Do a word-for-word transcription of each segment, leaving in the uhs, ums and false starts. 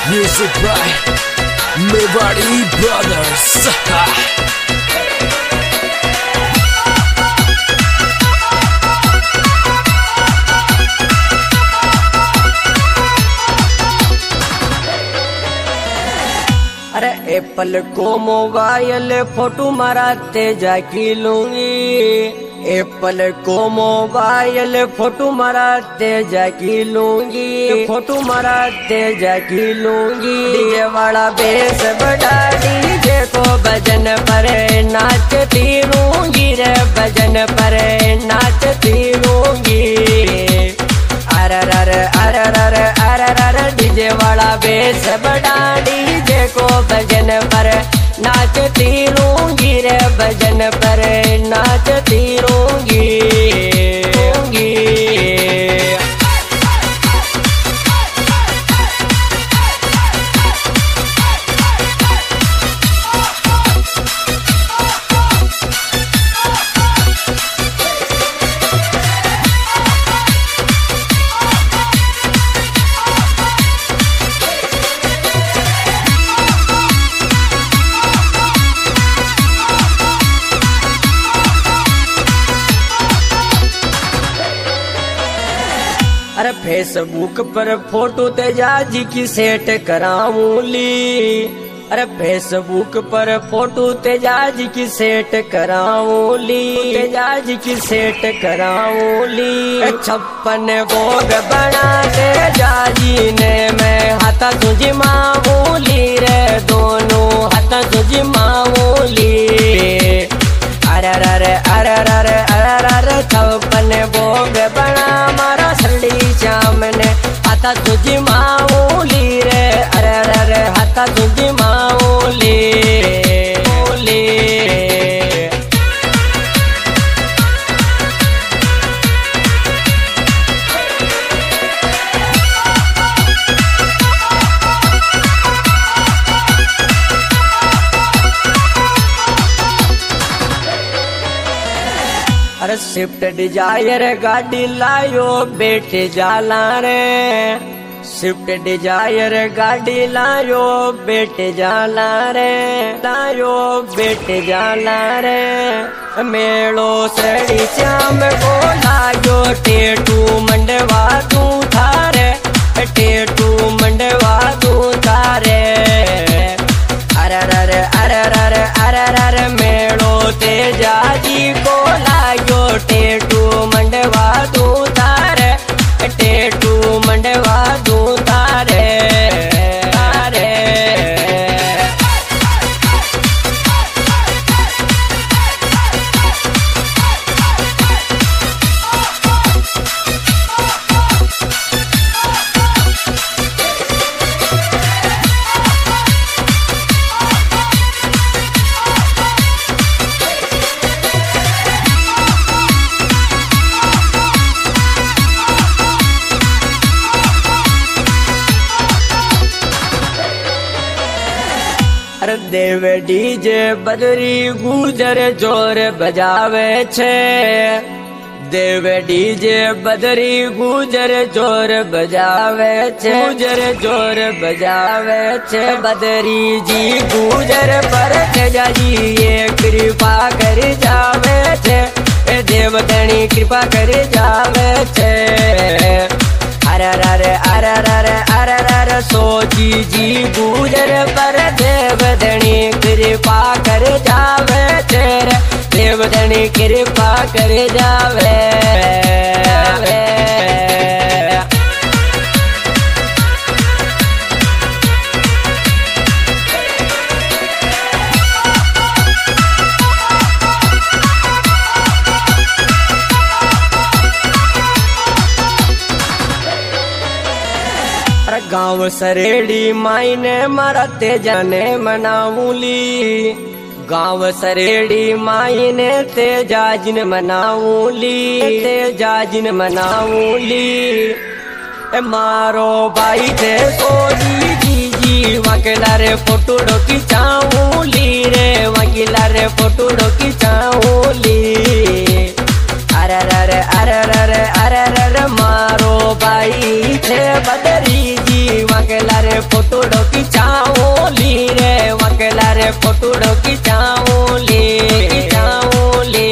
Music by Mewari Brothers. अरे Apple को mobile photo मराते जाकी लूंगी, एप्पल को मोबाइल फोटो मराते जाकी लूंगी, फोटो मराते जाकी लूंगी। डीजे वाला बेस बड़ा डीजे को भजन पर नाचती लूंगी रे, भजन पर नाचती लूंगी। अरे अरे अरे अरे अरे अरे डीजे वाला बेस बड़ा डीजे को भजन पर नाचती लूंगी रे, भजन पर नाचती लूंगी लूंगी। अरे फेसबुक पर फोटो तेजाजी की सेट कराऊंली, अरे फेसबुक पर फोटो तेजाजी की सेट कराऊंली, तेजाजी की सेट कराऊंली। छप्पन भोग बना तेजाजी ने मैं हाथा तुझी मामूली रे, दोनों हाथा तुझी मामूली। अरे अरे अरे अरे अरे अरे छप्पन भोग बना मारा सरड़ी श्याम ने हाथा तुझी मामूली रे, अरे अरे हाथा तुझी मामूली मामूली। अरे स्विफ्ट डिजायर गाड़ी लायो बेटे जाला रे, स्विफ्ट डिजायर गाड़ी लायो बेटे जाला रे, लायो बेटे जाला रे। मेलो सड़ी श्याम को लायो टेटू मंडवा तू थारे, टेटू मंडवा तू थारे। अरे अरे अरे अरे अरे अरे मेलो तेजाजी को लायो टेटू मंडवा तू तारे, टेटू मंडवा तू तारे तारे। अरे देव डीजे बदरी गुजर जोर बजावे छे, देव डीजे बदरी गुजर जोर बजावे छे, गुजर जोर बजावे छे। बदरी जी गुजर पर तेजाजी ये कृपा कर जावे छे, देवतनी कृपा कर जावे छे। अरे अरे अरे अरे अरे अरे सोची जी गुजर पर देवधनी कृपा कर जावे तेरे, देवधनी कृपा कर जावे। गाँव सरेड़ी मायने मरते जाने मनाऊली, गाँव सरेड़ी मायने तेजाजिन मनाऊली, तेजाजिन मनाऊली। मारो भाई थे सोजी जी जी वकीला रे फोटो डोकी चाऊली रे, वकीला रे फोटो डोकी चाऊली। अरे अरे अरे अरे अरे अरे मारो भाई थे बदरी जीवा वकेला रे फोटो डोकी चावली रे वकेला रे फोटो डोकी चावली चावली।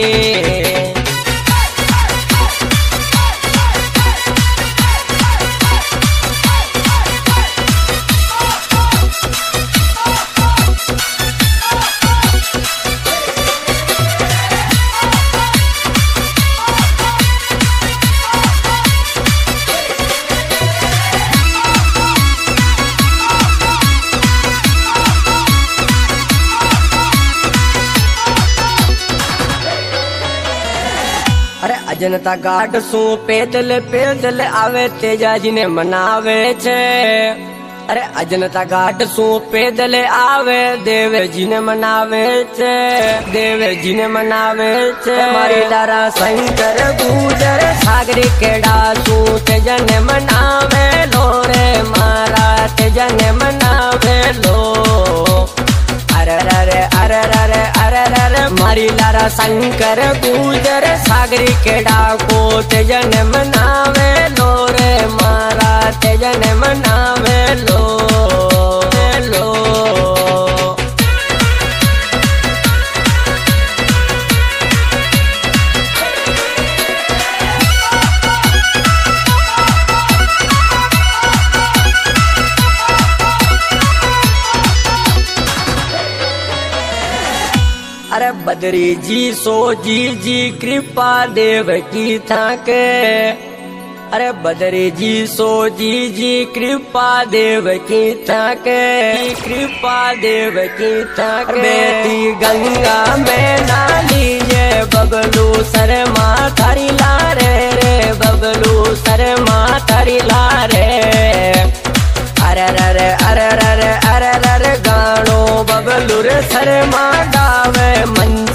अरे अजंता घाट सू पैदल पैदल आवे तेजाजी ने मनावे छे। अरे अजंता घाट सू पैदल आवे देव जी ने मनावे छे देव जी ने मनावे छे। मारी लारा शंकर गुजर सागरी केड़ा सू तेजा ने मनावे लो रे मारा तेजा ने मनावे लो। अरे रे अरे रे अरे रे मारी लारा शंकर गुजर सागरी केड़ा को तेजन मनावे लो रे मारा तेजन मनावे लो लो। अरे बदरी जी सो जी जी कृपा देव की थाके। अरे बदरी जी सो जी जी कृपा देव की थाके कृपा देव की थाके। बेटी गंगा में ना लीजे बबलू शर्मा थारी लारे रे बबलू शर्मा थारी लारे। अरे रे अरे रे अरे रे गानो बबलू रे शर्मा गावे मन